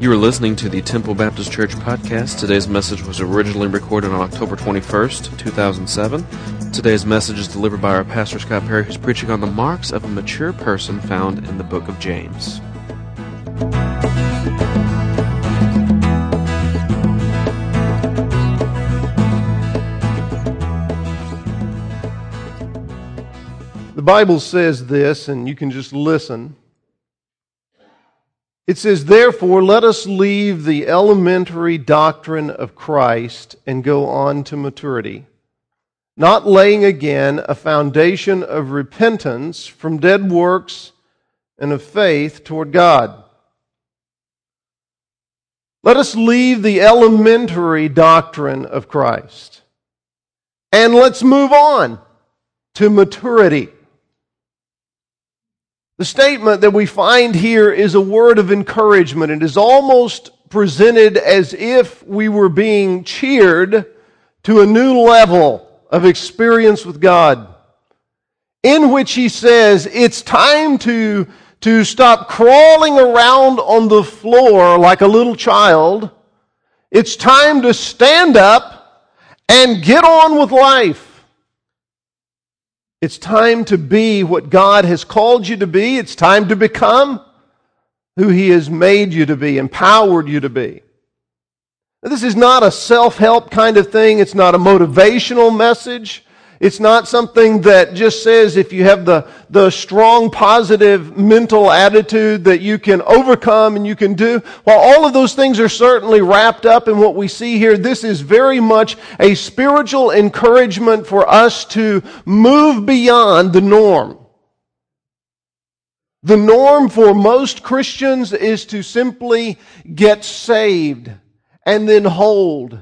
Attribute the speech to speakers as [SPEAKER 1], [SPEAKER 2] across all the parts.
[SPEAKER 1] You are listening to the Temple Baptist Church podcast. Today's message was originally recorded on October 21st, 2007. Today's message is delivered by our pastor, Scott Perry, who's preaching on the marks of a mature person found in the book of James.
[SPEAKER 2] The Bible says this, and you can just listen. It says, "Therefore, let us leave the elementary doctrine of Christ and go on to maturity, not laying again a foundation of repentance from dead works and of faith toward God." Let us leave the elementary doctrine of Christ, and let's move on to maturity. The statement that we find here is a word of encouragement. It is almost presented as if we were being cheered to a new level of experience with God, in which he says it's time to stop crawling around on the floor like a little child. It's time to stand up and get on with life. It's time to be what God has called you to be. It's time to become who He has made you to be, empowered you to be. Now, this is not a self-help kind of thing. It's not a motivational message. It's not something that just says if you have the strong, positive mental attitude that you can overcome and you can do. While all of those things are certainly wrapped up in what we see here, this is very much a spiritual encouragement for us to move beyond the norm. The norm for most Christians is to simply get saved and then hold.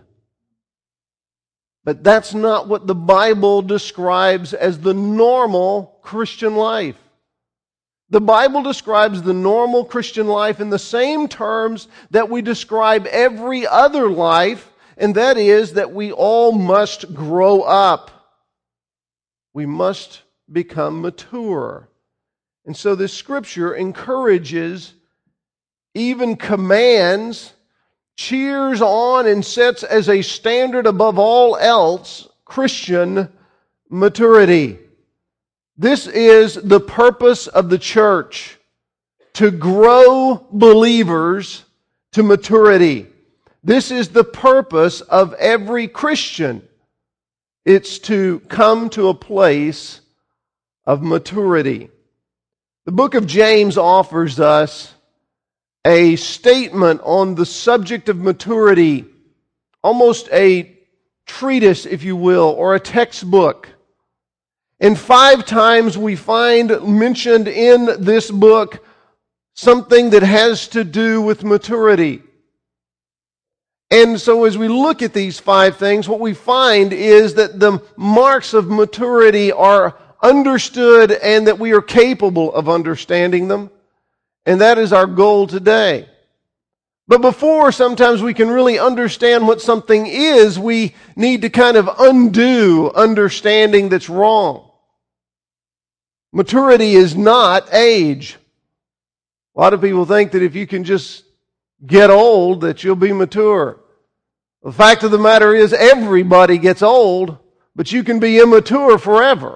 [SPEAKER 2] But that's not what the Bible describes as the normal Christian life. The Bible describes the normal Christian life in the same terms that we describe every other life, and that is that we all must grow up. We must become mature. And so this scripture encourages, even commands, cheers on and sets as a standard above all else Christian maturity. This is the purpose of the church, to grow believers to maturity. This is the purpose of every Christian. It's to come to a place of maturity. The book of James offers us a statement on the subject of maturity, almost a treatise, if you will, or a textbook. And 5 times we find mentioned in this book something that has to do with maturity. And so as we look at these 5 things, what we find is that the marks of maturity are understood and that we are capable of understanding them. And that is our goal today. But before sometimes we can really understand what something is, we need to kind of undo understanding that's wrong. Maturity is not age. A lot of people think that if you can just get old, that you'll be mature. The fact of the matter is everybody gets old, but you can be immature forever.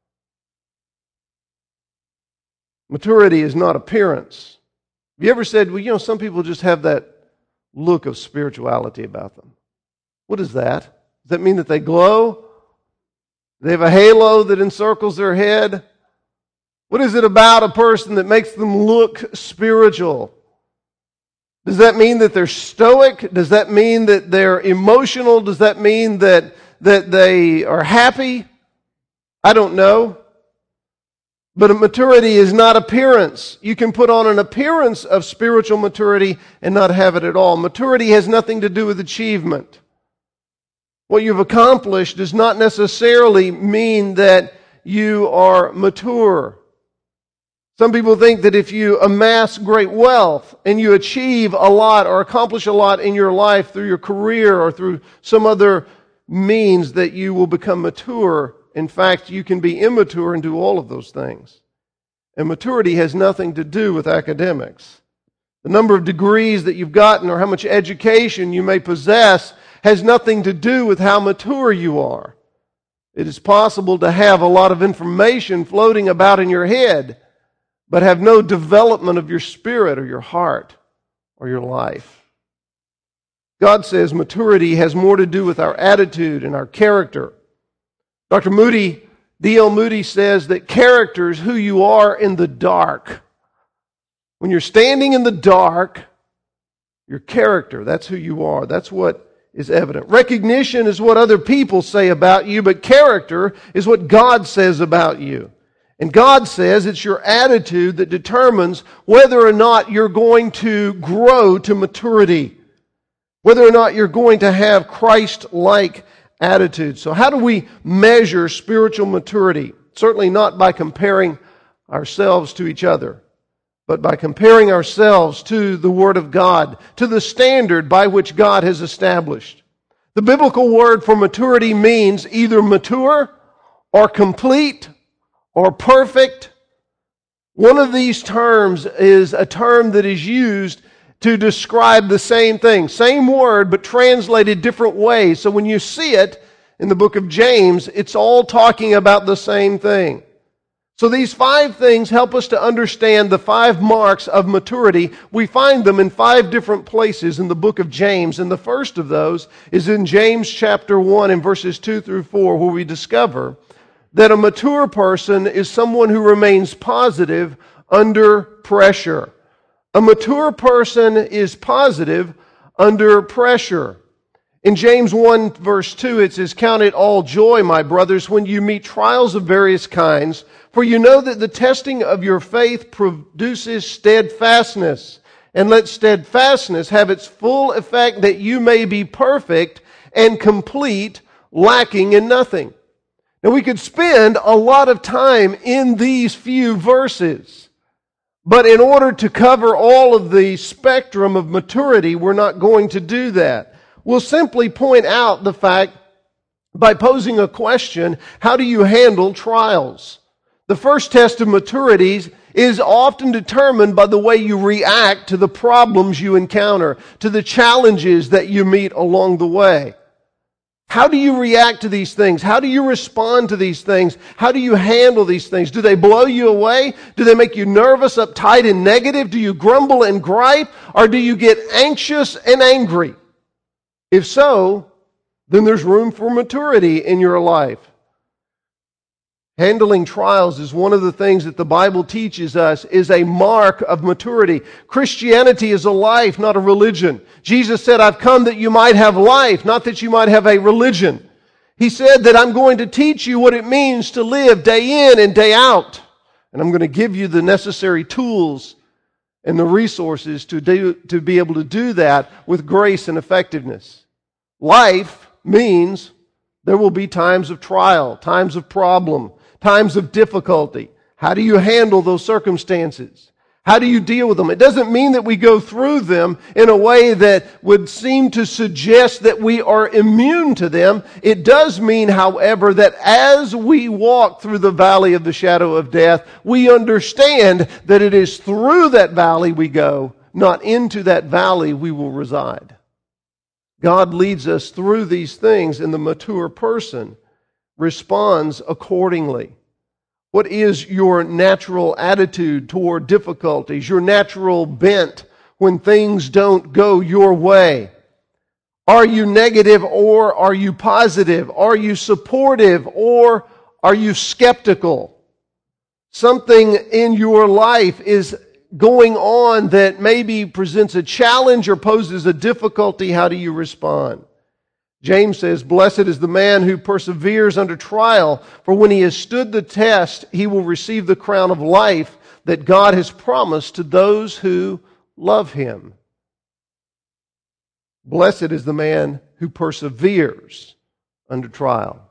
[SPEAKER 2] Maturity is not appearance. Have you ever said, well, some people just have that look of spirituality about them? What is that? Does that mean that they glow? They have a halo that encircles their head? What is it about a person that makes them look spiritual? Does that mean that they're stoic? Does that mean that they're emotional? Does that mean that they are happy? I don't know. But maturity is not appearance. You can put on an appearance of spiritual maturity and not have it at all. Maturity has nothing to do with achievement. What you've accomplished does not necessarily mean that you are mature. Some people think that if you amass great wealth and you achieve a lot or accomplish a lot in your life through your career or through some other means that you will become mature. In fact, you can be immature and do all of those things. And maturity has nothing to do with academics. The number of degrees that you've gotten or how much education you may possess has nothing to do with how mature you are. It is possible to have a lot of information floating about in your head, but have no development of your spirit or your heart or your life. God says maturity has more to do with our attitude and our character. Dr. Moody, D.L. Moody says that character is who you are in the dark. When you're standing in the dark, your character, that's who you are. That's what is evident. Recognition is what other people say about you, but character is what God says about you. And God says it's your attitude that determines whether or not you're going to grow to maturity, whether or not you're going to have Christ-like attitude. So how do we measure spiritual maturity? Certainly not by comparing ourselves to each other, but by comparing ourselves to the Word of God, to the standard by which God has established. The biblical word for maturity means either mature or complete or perfect. One of these terms is a term that is used to describe the same thing. Same word, but translated different ways. So when you see it in the book of James, it's all talking about the same thing. So these 5 things help us to understand the 5 marks of maturity. We find them in 5 different places in the book of James. And the first of those is in James chapter 1 and verses 2 through 4, where we discover that a mature person is someone who remains positive under pressure. A mature person is positive under pressure. In James 1 verse 2 it says, "Count it all joy, my brothers, when you meet trials of various kinds, for you know that the testing of your faith produces steadfastness. And let steadfastness have its full effect, that you may be perfect and complete, lacking in nothing." Now we could spend a lot of time in these few verses, but in order to cover all of the spectrum of maturity, we're not going to do that. We'll simply point out the fact by posing a question: how do you handle trials? The first test of maturity is often determined by the way you react to the problems you encounter, to the challenges that you meet along the way. How do you react to these things? How do you respond to these things? How do you handle these things? Do they blow you away? Do they make you nervous, uptight, and negative? Do you grumble and gripe? Or do you get anxious and angry? If so, then there's room for maturity in your life. Handling trials is one of the things that the Bible teaches us is a mark of maturity. Christianity is a life, not a religion. Jesus said, "I've come that you might have life, not that you might have a religion." He said that I'm going to teach you what it means to live day in and day out. And I'm going to give you the necessary tools and the resources to be able to do that with grace and effectiveness. Life means there will be times of trial, times of problem, times of difficulty. How do you handle those circumstances? How do you deal with them? It doesn't mean that we go through them in a way that would seem to suggest that we are immune to them. It does mean, however, that as we walk through the valley of the shadow of death, we understand that it is through that valley we go, not into that valley we will reside. God leads us through these things, and the mature person responds accordingly. What is your natural attitude toward difficulties, your natural bent when things don't go your way? Are you negative or are you positive? Are you supportive or are you skeptical? Something in your life is going on that maybe presents a challenge or poses a difficulty. How do you respond? James says, "Blessed is the man who perseveres under trial, for when he has stood the test, he will receive the crown of life that God has promised to those who love him." Blessed is the man who perseveres under trial.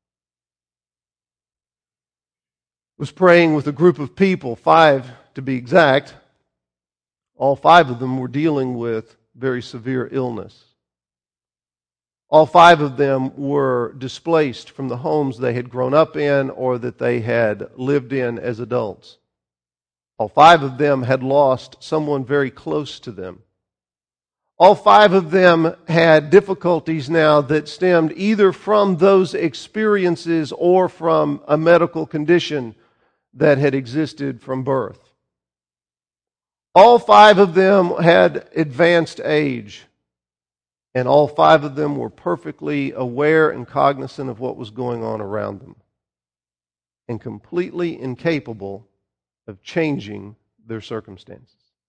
[SPEAKER 2] I was praying with a group of people, 5 to be exact. All 5 of them were dealing with very severe illness. All 5 of them were displaced from the homes they had grown up in or that they had lived in as adults. All 5 of them had lost someone very close to them. All 5 of them had difficulties now that stemmed either from those experiences or from a medical condition that had existed from birth. All 5 of them had advanced age, and all 5 of them were perfectly aware and cognizant of what was going on around them, and completely incapable of changing their circumstances.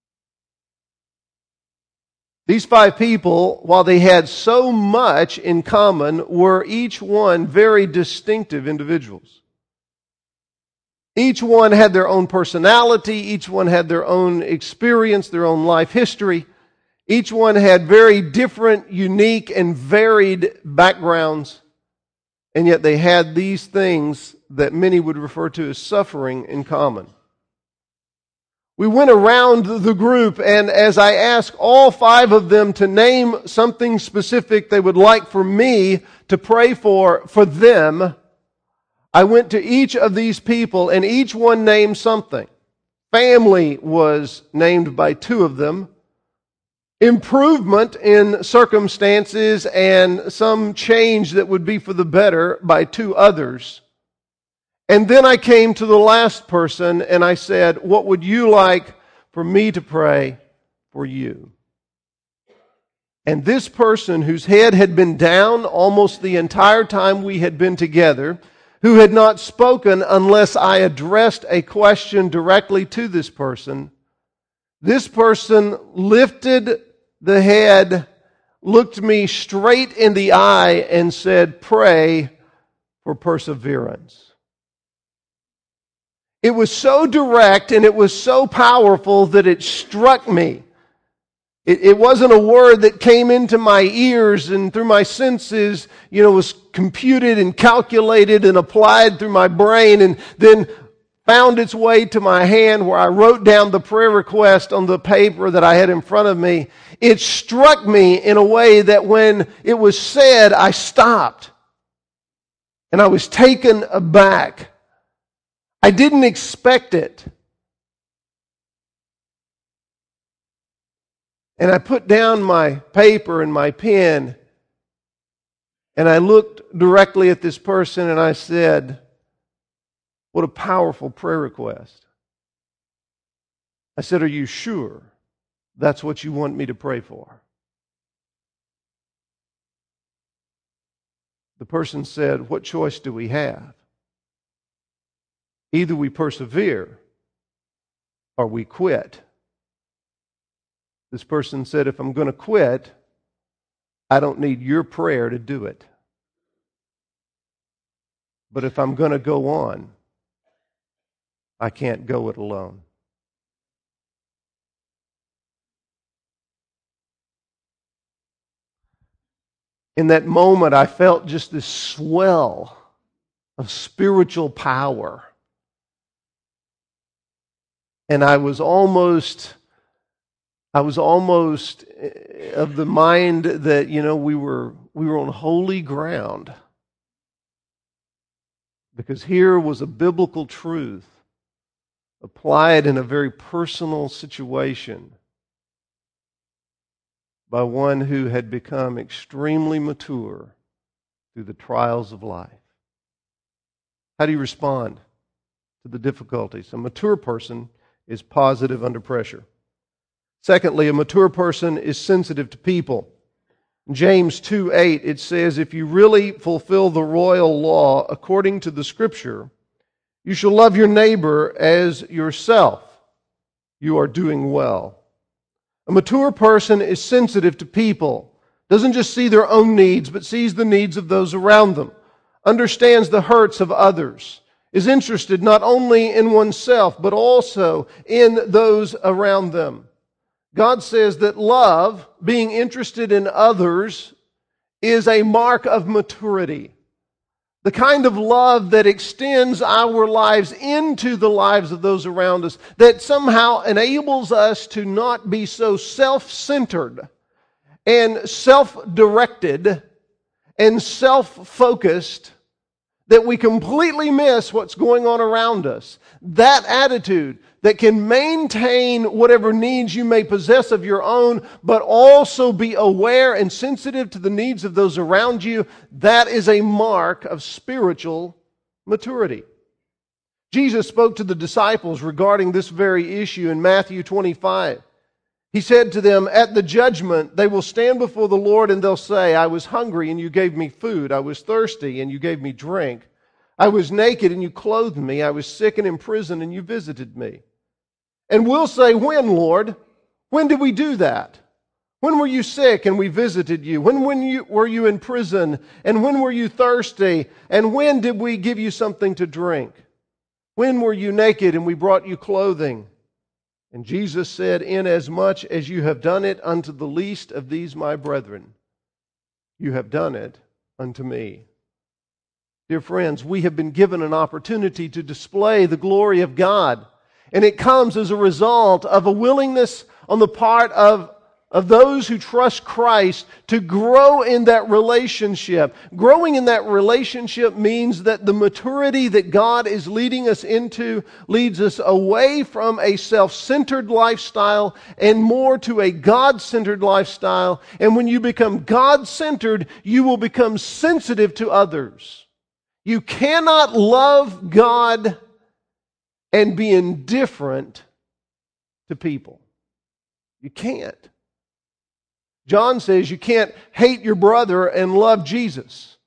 [SPEAKER 2] These 5 people, while they had so much in common, were each one very distinctive individuals. Each one had their own personality, each one had their own experience, their own life history. Each one had very different, unique, and varied backgrounds, and yet they had these things that many would refer to as suffering in common. We went around the group, and as I asked all 5 of them to name something specific they would like for me to pray for them, I went to each of these people, and each one named something. Family was named by 2 of them. Improvement in circumstances and some change that would be for the better by 2 others. And then I came to the last person and I said, what would you like for me to pray for you? And this person, whose head had been down almost the entire time we had been together, who had not spoken unless I addressed a question directly to this person lifted the head, looked me straight in the eye, and said, "Pray for perseverance." It was so direct and it was so powerful that it struck me. It wasn't a word that came into my ears and through my senses, was computed and calculated and applied through my brain and then found its way to my hand where I wrote down the prayer request on the paper that I had in front of me. It struck me in a way that when it was said, I stopped. And I was taken aback. I didn't expect it. And I put down my paper and my pen, and I looked directly at this person and I said, what a powerful prayer request. I said, are you sure that's what you want me to pray for? The person said, what choice do we have? Either we persevere or we quit. This person said, if I'm going to quit, I don't need your prayer to do it. But if I'm going to go on, I can't go it alone. In that moment, I felt just this swell of spiritual power. And I was almost of the mind that, we were on holy ground. Because here was a biblical truth applied in a very personal situation by one who had become extremely mature through the trials of life. How do you respond to the difficulties? A mature person is positive under pressure. Secondly, a mature person is sensitive to people. In James 2:8, it says, if you really fulfill the royal law according to the Scripture, you shall love your neighbor as yourself. You are doing well. A mature person is sensitive to people, doesn't just see their own needs, but sees the needs of those around them, understands the hurts of others, is interested not only in oneself, but also in those around them. God says that love, being interested in others, is a mark of maturity. The kind of love that extends our lives into the lives of those around us, that somehow enables us to not be so self-centered and self-directed and self-focused that we completely miss what's going on around us. That attitude that can maintain whatever needs you may possess of your own, but also be aware and sensitive to the needs of those around you, that is a mark of spiritual maturity. Jesus spoke to the disciples regarding this very issue in Matthew 25. He said to them, "At the judgment, they will stand before the Lord and they'll say, 'I was hungry and you gave me food. I was thirsty and you gave me drink. I was naked and you clothed me. I was sick and in prison and you visited me.' And we'll say, 'When, Lord? When did we do that? When were you sick and we visited you? When were you in prison? And when were you thirsty? And when did we give you something to drink? When were you naked and we brought you clothing?' And Jesus said, 'Inasmuch as you have done it unto the least of these my brethren, you have done it unto me.'" Dear friends, we have been given an opportunity to display the glory of God. And it comes as a result of a willingness on the part of those who trust Christ to grow in that relationship. Growing in that relationship means that the maturity that God is leading us into leads us away from a self-centered lifestyle and more to a God-centered lifestyle. And when you become God-centered, you will become sensitive to others. You cannot love God and be indifferent to people. You can't. John says you can't hate your brother and love Jesus.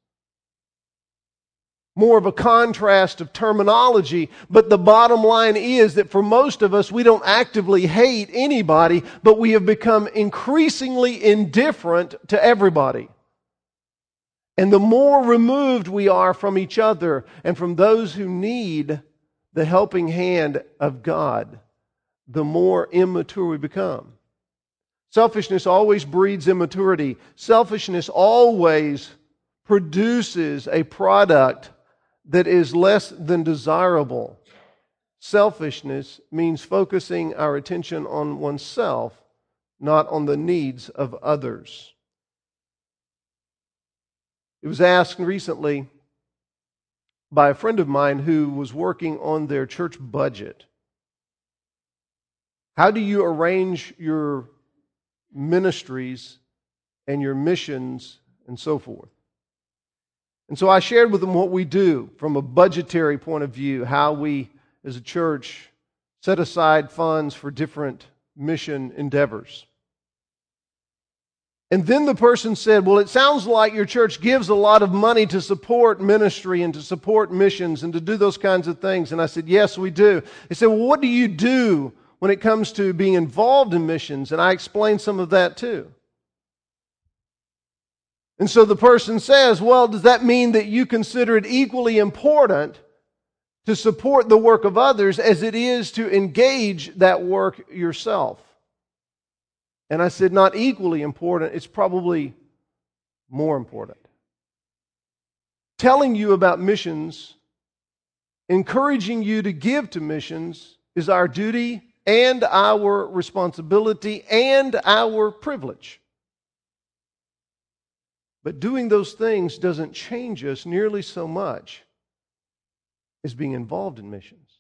[SPEAKER 2] More of a contrast of terminology, but the bottom line is that for most of us, we don't actively hate anybody, but we have become increasingly indifferent to everybody. And the more removed we are from each other and from those who need the helping hand of God, the more immature we become. Selfishness always breeds immaturity. Selfishness always produces a product that is less than desirable. Selfishness means focusing our attention on oneself, not on the needs of others. It was asked recently by a friend of mine who was working on their church budget, how do you arrange your ministries and your missions and so forth? And so I shared with them what we do from a budgetary point of view, how we as a church set aside funds for different mission endeavors. And then the person said, "Well, it sounds like your church gives a lot of money to support ministry and to support missions and to do those kinds of things." And I said, "Yes, we do." They said, "Well, what do you do when it comes to being involved in missions?" And I explained some of that too. And so the person says, "Well, does that mean that you consider it equally important to support the work of others as it is to engage that work yourself?" And I said, "Not equally important, it's probably more important." Telling you about missions, encouraging you to give to missions is our duty and our responsibility and our privilege. But doing those things doesn't change us nearly so much as being involved in missions.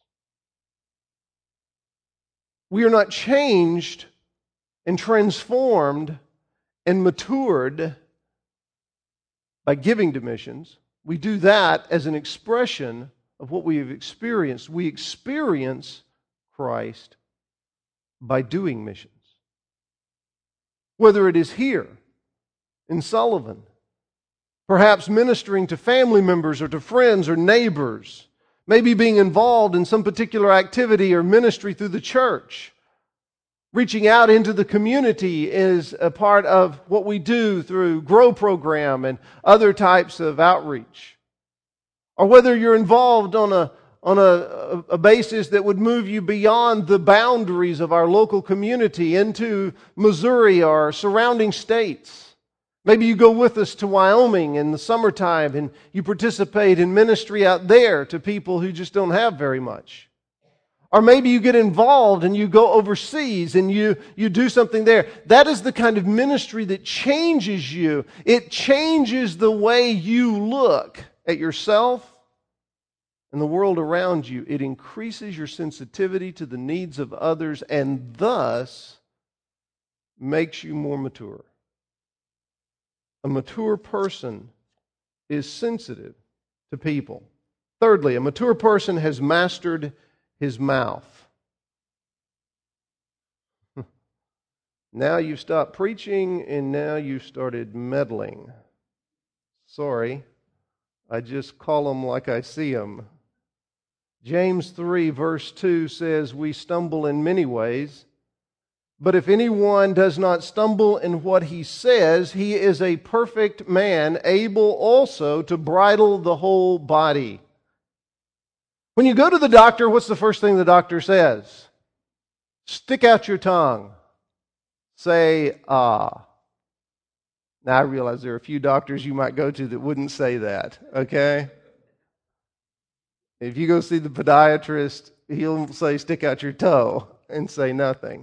[SPEAKER 2] We are not changed and transformed and matured by giving to missions. We do that as an expression of what we have experienced. We experience Christ by doing missions. Whether it is here in Sullivan, perhaps ministering to family members or to friends or neighbors, maybe being involved in some particular activity or ministry through the church. Reaching out into the community is a part of what we do through Grow Program and other types of outreach. Or whether you're involved on a basis that would move you beyond the boundaries of our local community into Missouri or surrounding states. Maybe you go with us to Wyoming in the summertime and you participate in ministry out there to people who just don't have very much. Or maybe you get involved and you go overseas and you do something there. That is the kind of ministry that changes you. It changes the way you look at yourself and the world around you, it increases your sensitivity to the needs of others and thus makes you more mature. A mature person is sensitive to people. Thirdly, a mature person has mastered his mouth. Now you've stopped preaching and now you've started meddling. Sorry, I just call them like I see them. James 3 verse 2 says, we stumble in many ways, but if anyone does not stumble in what he says, he is a perfect man, able also to bridle the whole body. When you go to the doctor, what's the first thing the doctor says? Stick out your tongue. Say, ah. Now I realize there are a few doctors you might go to that wouldn't say that, okay? If you go see the podiatrist, he'll say, stick out your toe and say nothing.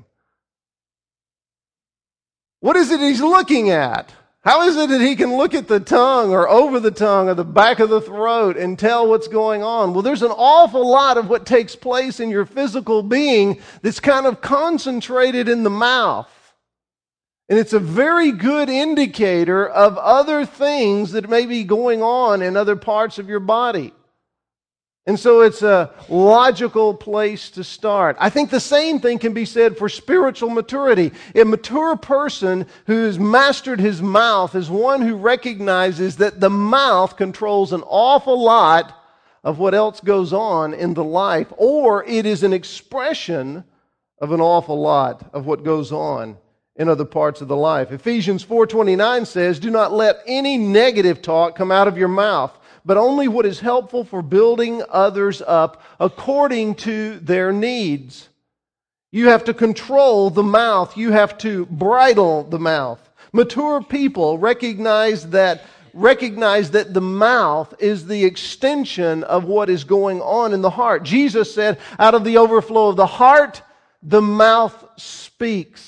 [SPEAKER 2] What is it he's looking at? How is it that he can look at the tongue or over the tongue or the back of the throat and tell what's going on? Well, there's an awful lot of what takes place in your physical being that's kind of concentrated in the mouth. And it's a very good indicator of other things that may be going on in other parts of your body. And so it's a logical place to start. I think the same thing can be said for spiritual maturity. A mature person who has mastered his mouth is one who recognizes that the mouth controls an awful lot of what else goes on in the life, or it is an expression of an awful lot of what goes on in other parts of the life. Ephesians 4:29 says, do not let any negative talk come out of your mouth, but only what is helpful for building others up according to their needs. You have to control the mouth. You have to bridle the mouth. Mature people recognize that the mouth is the extension of what is going on in the heart. Jesus said, out of the overflow of the heart, the mouth speaks.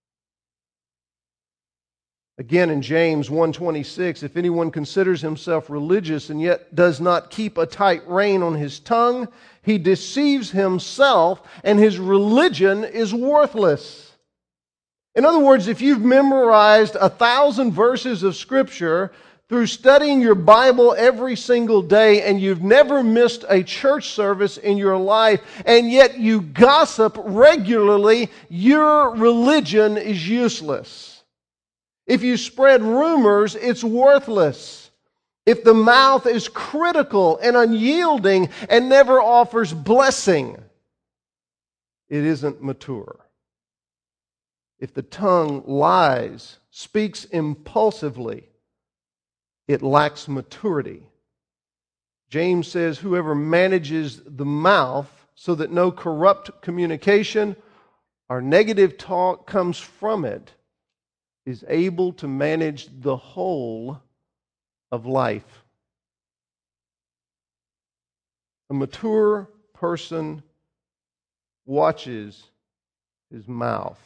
[SPEAKER 2] Again, in James 1:26, if anyone considers himself religious and yet does not keep a tight rein on his tongue, he deceives himself and his religion is worthless. In other words, if you've memorized 1,000 verses of Scripture through studying your Bible every single day and you've never missed a church service in your life and yet you gossip regularly, your religion is useless. If you spread rumors, it's worthless. If the mouth is critical and unyielding and never offers blessing, it isn't mature. If the tongue lies, speaks impulsively, it lacks maturity. James says, whoever manages the mouth so that no corrupt communication or negative talk comes from it is able to manage the whole of life. A mature person watches his mouth.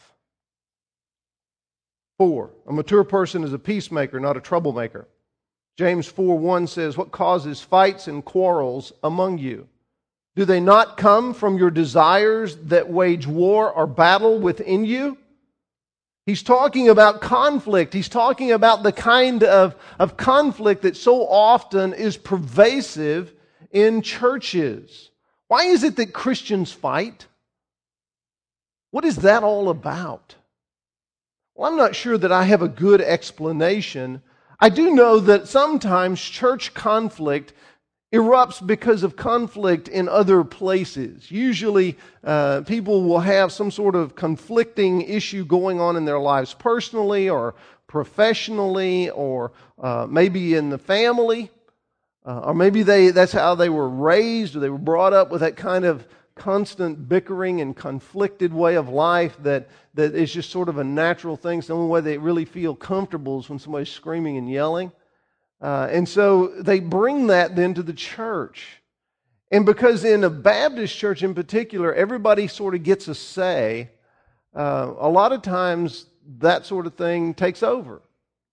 [SPEAKER 2] 4, a mature person is a peacemaker, not a troublemaker. James 4:1 says, what causes fights and quarrels among you? Do they not come from your desires that wage war or battle within you? He's talking about conflict. He's talking about the kind of conflict that so often is pervasive in churches. Why is it that Christians fight? What is that all about? Well, I'm not sure that I have a good explanation. I do know that sometimes church conflict erupts because of conflict in other places. Usually, people will have some sort of conflicting issue going on in their lives personally or professionally or maybe in the family. Or maybe that's how they were raised or they were brought up with that kind of constant bickering and conflicted way of life that is just sort of a natural thing. It's the only way they really feel comfortable is when somebody's screaming and yelling. And so they bring that then to the church. And because in a Baptist church in particular, everybody sort of gets a say, a lot of times that sort of thing takes over.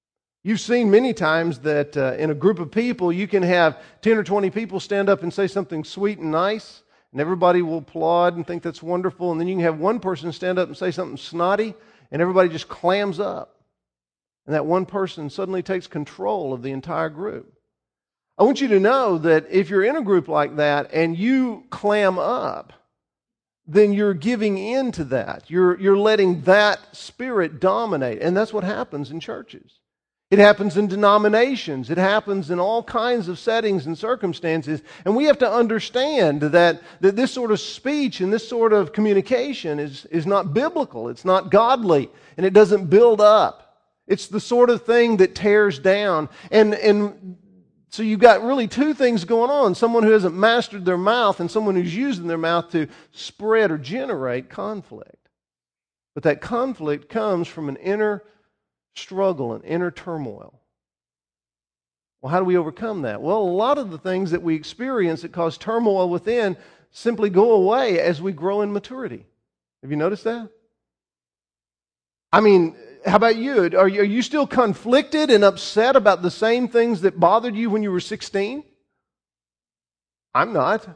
[SPEAKER 2] You've seen many times that in a group of people, you can have 10 or 20 people stand up and say something sweet and nice, and everybody will applaud and think that's wonderful. And then you can have one person stand up and say something snotty, and everybody just clams up. And that one person suddenly takes control of the entire group. I want you to know that if you're in a group like that and you clam up, then you're giving in to that. You're letting that spirit dominate. And that's what happens in churches. It happens in denominations. It happens in all kinds of settings and circumstances. And we have to understand that this sort of speech and this sort of communication is not biblical. It's not godly. And it doesn't build up. It's the sort of thing that tears down. And so you've got really two things going on. Someone who hasn't mastered their mouth and someone who's using their mouth to spread or generate conflict. But that conflict comes from an inner struggle, an inner turmoil. Well, how do we overcome that? Well, a lot of the things that we experience that cause turmoil within simply go away as we grow in maturity. Have you noticed that? I mean, how about you? Are you still conflicted and upset about the same things that bothered you when you were 16? I'm not.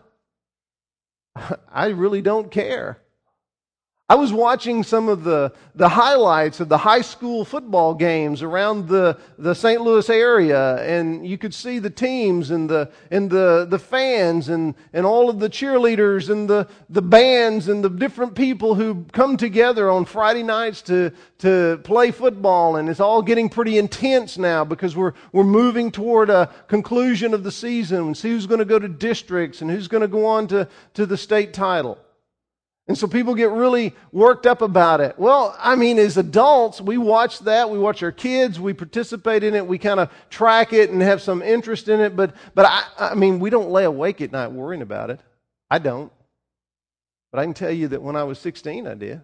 [SPEAKER 2] I really don't care. I was watching some of the highlights of the high school football games around the St. Louis area, and you could see the teams and the fans and all of the cheerleaders and the bands and the different people who come together on Friday nights to play football, and it's all getting pretty intense now because we're moving toward a conclusion of the season and see who's going to go to districts and who's going to go on to the state title. And so people get really worked up about it. Well, I mean, as adults, we watch that. We watch our kids. We participate in it. We kind of track it and have some interest in it. But I mean, we don't lay awake at night worrying about it. I don't. But I can tell you that when I was 16, I did.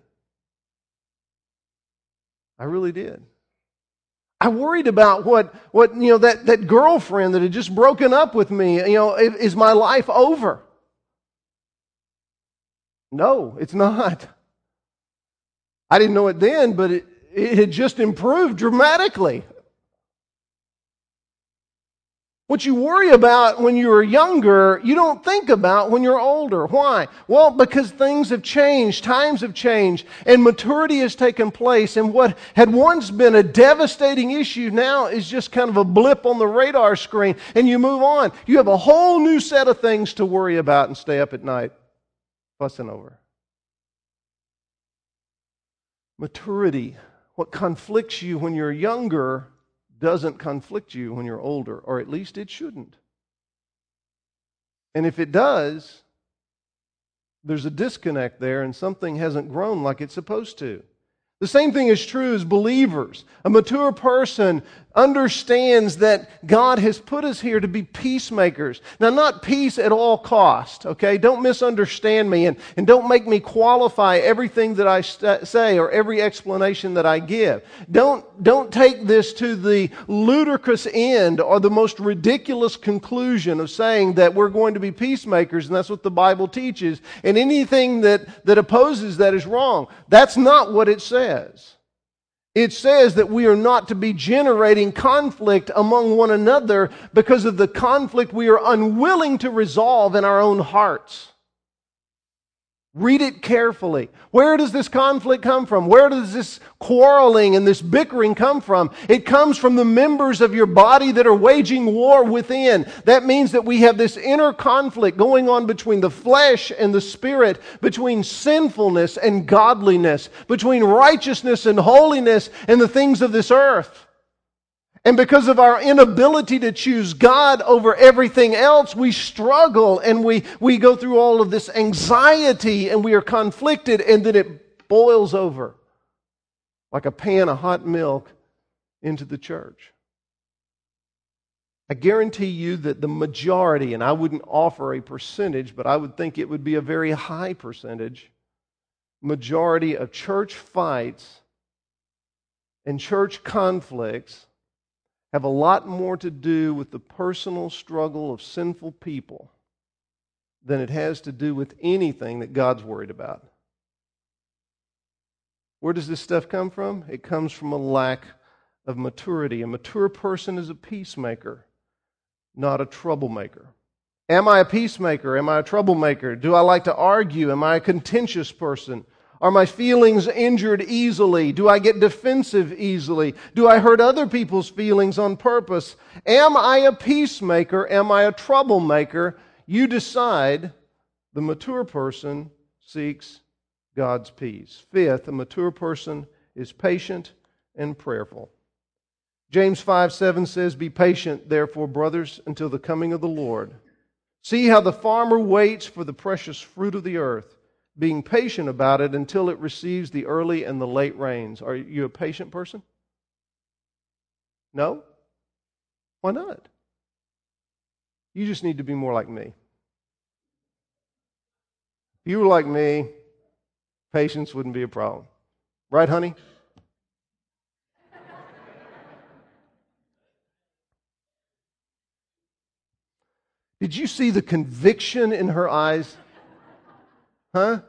[SPEAKER 2] I really did. I worried about what that girlfriend that had just broken up with me, is my life over? No, it's not. I didn't know it then, but it had just improved dramatically. What you worry about when you're younger, you don't think about when you're older. Why? Well, because things have changed, times have changed, and maturity has taken place, and what had once been a devastating issue now is just kind of a blip on the radar screen, and you move on. You have a whole new set of things to worry about and stay up at night fussing over. Maturity, what conflicts you when you're younger doesn't conflict you when you're older, or at least it shouldn't. And if it does, there's a disconnect there and something hasn't grown like it's supposed to. The same thing is true as believers. A mature person understands that God has put us here to be peacemakers. Now, not peace at all cost, okay? Don't misunderstand me and don't make me qualify everything that I say or every explanation that I give. Don't take this to the ludicrous end or the most ridiculous conclusion of saying that we're going to be peacemakers and that's what the Bible teaches, and anything that opposes that is wrong. That's not what it says. It says that we are not to be generating conflict among one another because of the conflict we are unwilling to resolve in our own hearts. Read it carefully. Where does this conflict come from? Where does this quarreling and this bickering come from? It comes from the members of your body that are waging war within. That means that we have this inner conflict going on between the flesh and the spirit, between sinfulness and godliness, between righteousness and holiness and the things of this earth. And because of our inability to choose God over everything else, we struggle and we go through all of this anxiety and we are conflicted, and then it boils over like a pan of hot milk into the church. I guarantee you that the majority, and I wouldn't offer a percentage, but I would think it would be a very high percentage, majority of church fights and church conflicts have a lot more to do with the personal struggle of sinful people than it has to do with anything that God's worried about. Where does this stuff come from? It comes from a lack of maturity. A mature person is a peacemaker, not a troublemaker. Am I a peacemaker? Am I a troublemaker? Do I like to argue? Am I a contentious person? Are my feelings injured easily? Do I get defensive easily? Do I hurt other people's feelings on purpose? Am I a peacemaker? Am I a troublemaker? You decide. The mature person seeks God's peace. Fifth, a mature person is patient and prayerful. James 5:7 says, "Be patient, therefore, brothers, until the coming of the Lord. See how the farmer waits for the precious fruit of the earth, being patient about it until it receives the early and the late rains." Are you a patient person? No? Why not? You just need to be more like me. If you were like me, patience wouldn't be a problem. Right, honey? Did you see the conviction in her eyes? Huh?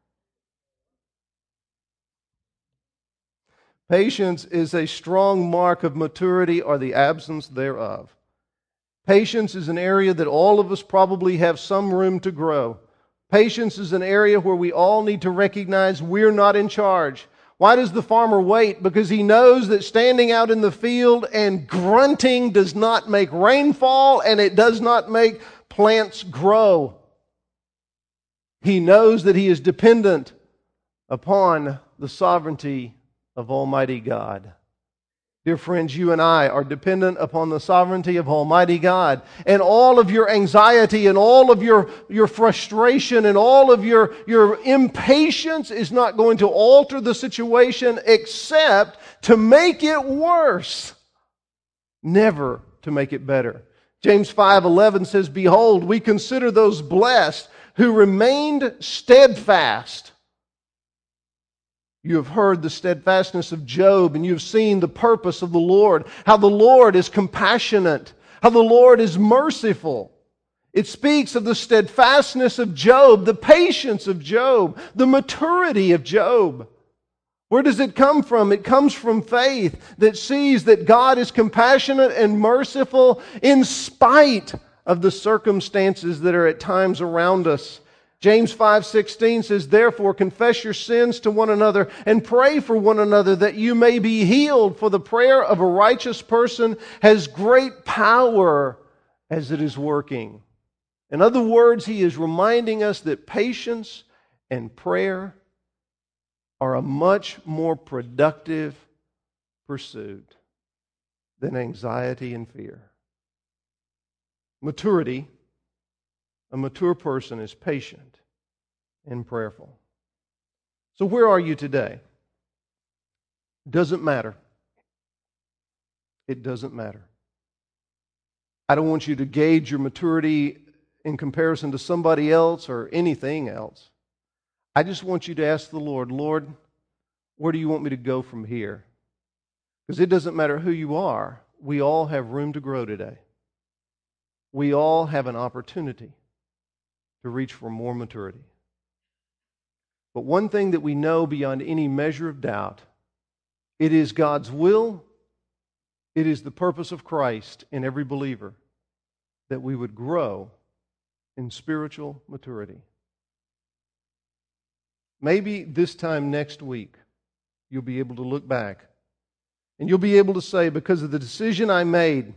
[SPEAKER 2] Patience is a strong mark of maturity or the absence thereof. Patience is an area that all of us probably have some room to grow. Patience is an area where we all need to recognize we're not in charge. Why does the farmer wait? Because he knows that standing out in the field and grunting does not make rainfall and it does not make plants grow. He knows that he is dependent upon the sovereignty of Almighty God. Dear friends, you and I are dependent upon the sovereignty of Almighty God. And all of your anxiety and all of your frustration and all of your impatience is not going to alter the situation except to make it worse, never to make it better. James 5:11 says, "Behold, we consider those blessed who remained steadfast." You have heard the steadfastness of Job, and you've seen the purpose of the Lord, how the Lord is compassionate, how the Lord is merciful. It speaks of the steadfastness of Job, the patience of Job, the maturity of Job. Where does it come from? It comes from faith that sees that God is compassionate and merciful in spite of the circumstances that are at times around us. James 5:16 says, "Therefore confess your sins to one another and pray for one another that you may be healed, for the prayer of a righteous person has great power as it is working." In other words, he is reminding us that patience and prayer are a much more productive pursuit than anxiety and fear. Maturity. A mature person is patient and prayerful. So where are you today? Doesn't matter. It doesn't matter. I don't want you to gauge your maturity in comparison to somebody else or anything else. I just want you to ask the Lord, "Lord, where do you want me to go from here?" Because it doesn't matter who you are. We all have room to grow today. We all have an opportunity to reach for more maturity. But one thing that we know beyond any measure of doubt, it is God's will, it is the purpose of Christ in every believer that we would grow in spiritual maturity. Maybe this time next week, you'll be able to look back and you'll be able to say, because of the decision I made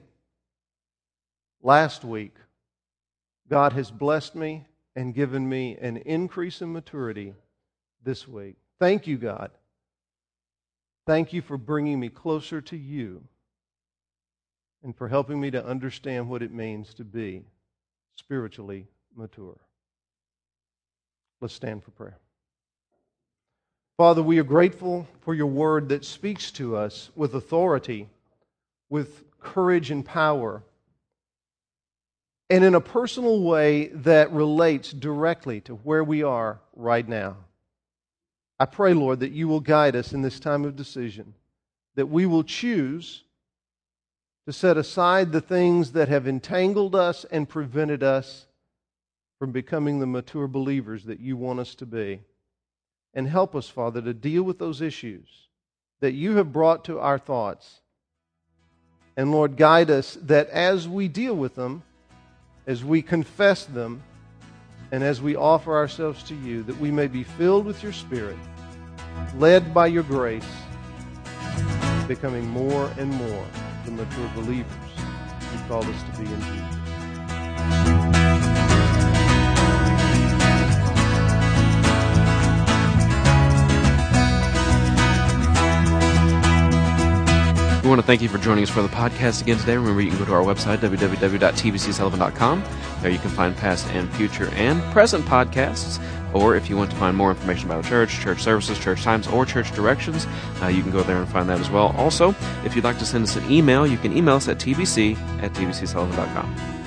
[SPEAKER 2] last week, God has blessed me and given me an increase in maturity this week. Thank you, God. Thank you for bringing me closer to you and for helping me to understand what it means to be spiritually mature. Let's stand for prayer. Father, we are grateful for your word that speaks to us with authority, with courage and power, and in a personal way that relates directly to where we are right now. I pray, Lord, that you will guide us in this time of decision, that we will choose to set aside the things that have entangled us and prevented us from becoming the mature believers that you want us to be. And help us, Father, to deal with those issues that you have brought to our thoughts And Lord, guide us that as we deal with them, as we confess them, and as we offer ourselves to you, that we may be filled with your Spirit, led by your grace, becoming more and more the mature believers you called us to be in Jesus.
[SPEAKER 1] We want to thank you for joining us for the podcast again today. Remember, you can go to our website, www.tvcsullivan.com. There you can find past and future and present podcasts. Or if you want to find more information about our church, church services, church times, or church directions, you can go there and find that as well. Also, if you'd like to send us an email, you can email us at tvc@tvcsullivan.com.